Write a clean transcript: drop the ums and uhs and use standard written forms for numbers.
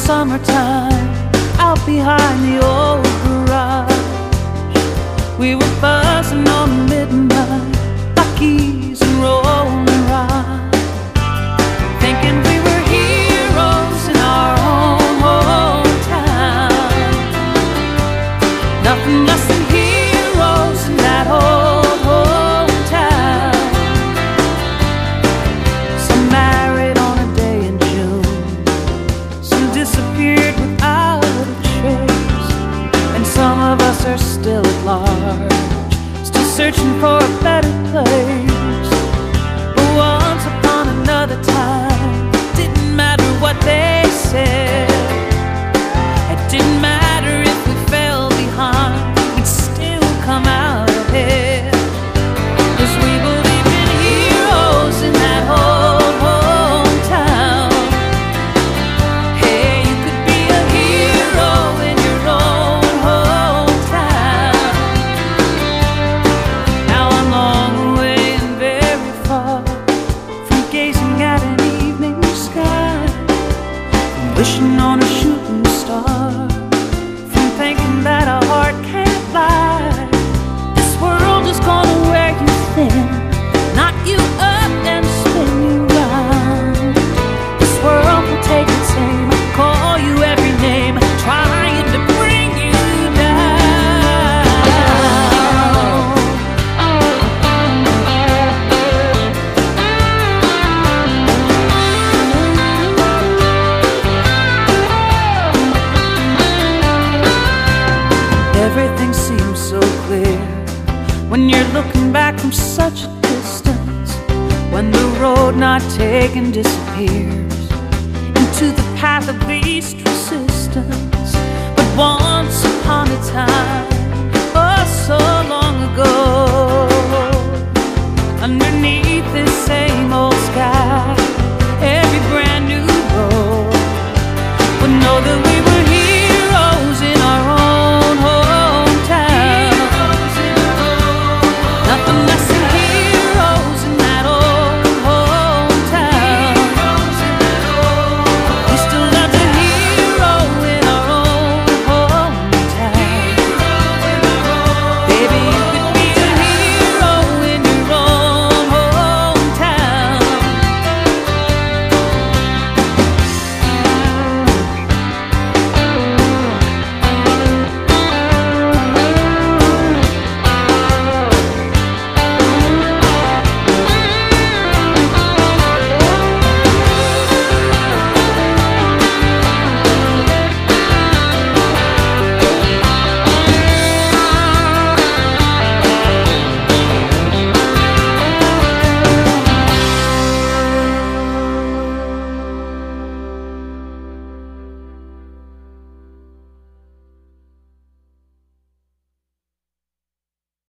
summertime, out behind the old garage, we were buzzing on midnight, Buc-ee's and rolling rock, thinking we were heroes in our own hometown. Nothing less than heroes in that old hometown. Some married on a day in June, some disappeared without a trace, and some of us are still at large, still searching for a better place. But once upon another time, didn't matter what they said, it didn't matter if we fell behind, we'd still come out ahead, 'cause we believed in heroes in that old hometown. Hey, you could be a hero in your own hometown. Now I'm long away and very far from gazing at an evening sky, from wishing on a shooting star, from thinking that a heart can't fly. This world is gonna wear you thin, knock you up and spin you round. This world will take its aim, call you every name, trying to bring you down. Everything seems so clear when you're looking back from such a distance, when the road not taken disappears into the path of least resistance. But once upon a time,